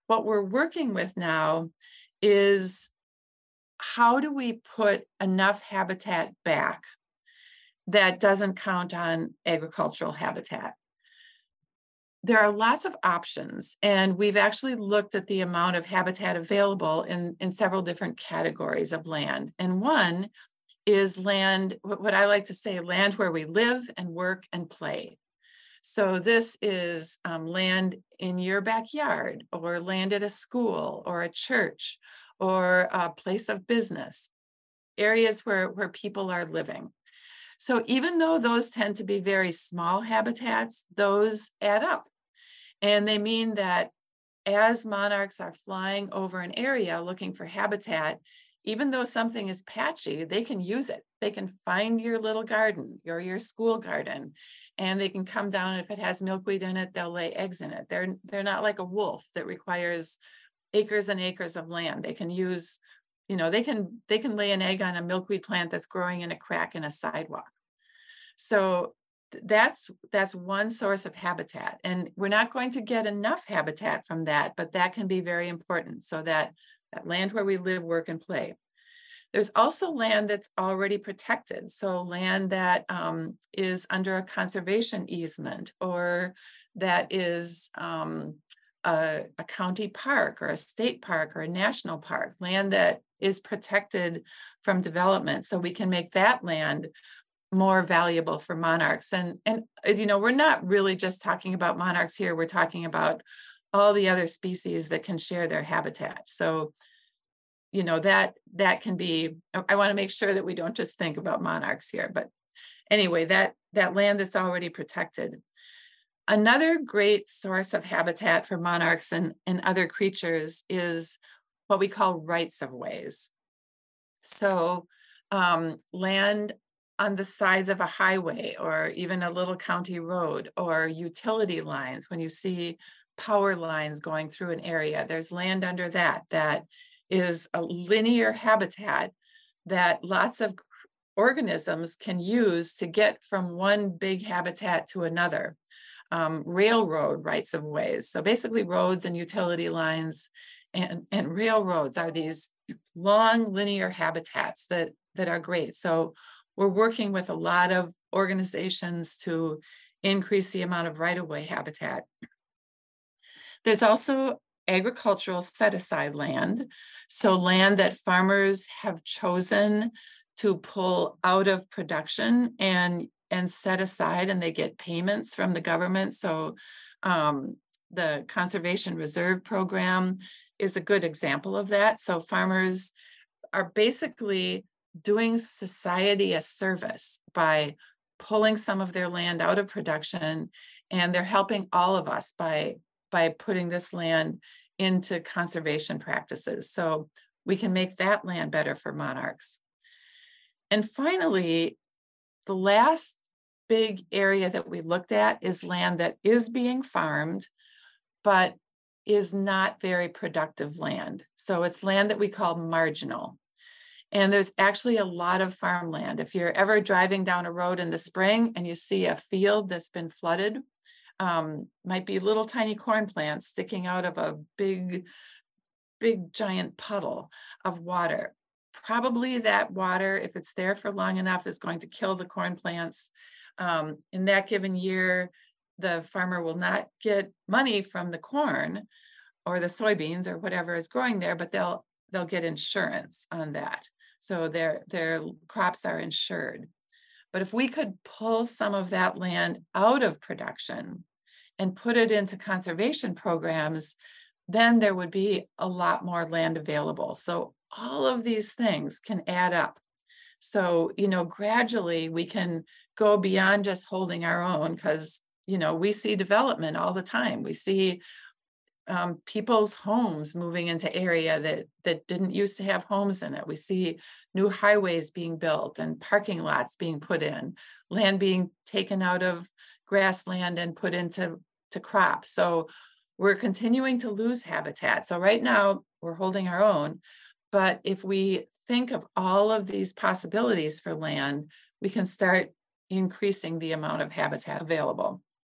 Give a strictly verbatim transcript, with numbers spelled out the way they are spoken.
what we're working with now is how do we put enough habitat back that doesn't count on agricultural habitat? There are lots of options, and we've actually looked at the amount of habitat available in, in several different categories of land. And one is land, what I like to say, land where we live and work and play. So this is um, land in your backyard, or land at a school or a church or a place of business, areas where, where people are living. So even though those tend to be very small habitats, those add up. And they mean that as monarchs are flying over an area looking for habitat, even though something is patchy, they can use it. They can find your little garden or your school garden, and they can come down. If it has milkweed in it, they'll lay eggs in it. They're, they're not like a wolf that requires acres and acres of land. They can use, you know, they can, they can lay an egg on a milkweed plant that's growing in a crack in a sidewalk. So that's that's one source of habitat, and we're not going to get enough habitat from that, but that can be very important. So that that land where we live, work, and play. There's also land that's already protected, so land that um, is under a conservation easement, or that is um, a, a county park or a state park or a national park, land that is protected from development, so we can make that land more valuable for monarchs. And, and you know, we're not really just talking about monarchs here. We're talking about all the other species that can share their habitat. So, you know, that that can be, I want to make sure that we don't just think about monarchs here. But anyway, that, that land that's already protected. Another great source of habitat for monarchs and, and other creatures is what we call rights of ways. So um, land on the sides of a highway, or even a little county road, or utility lines. When you see power lines going through an area, there's land under that that is a linear habitat that lots of organisms can use to get from one big habitat to another. Um, railroad rights of ways. So basically roads and utility lines and, and railroads are these long linear habitats that, that are great. So we're working with a lot of organizations to increase the amount of right-of-way habitat. There's also agricultural set-aside land, so land that farmers have chosen to pull out of production and, and set aside, and they get payments from the government. So um, the Conservation Reserve Program is a good example of that. So farmers are basically doing society a service by pulling some of their land out of production, and they're helping all of us by, by putting this land into conservation practices. So we can make that land better for monarchs. And finally, the last big area that we looked at is land that is being farmed, but is not very productive land. So it's land that we call marginal. And there's actually a lot of farmland. If you're ever driving down a road in the spring and you see a field that's been flooded, um, might be little tiny corn plants sticking out of a big, big giant puddle of water. Probably that water, if it's there for long enough, is going to kill the corn plants. Um, in that given year, the farmer will not get money from the corn or the soybeans or whatever is growing there, but they'll they'll get insurance on that. So their, their crops are insured. But if we could pull some of that land out of production and put it into conservation programs, then there would be a lot more land available. So all of these things can add up. So, you know, gradually we can go beyond just holding our own, because, you know, we see development all the time. We see Um, people's homes moving into area that that didn't used to have homes in it. We see new highways being built and parking lots being put in, land being taken out of grassland and put into to crops. So we're continuing to lose habitat. So right now we're holding our own, but if we think of all of these possibilities for land, we can start increasing the amount of habitat available.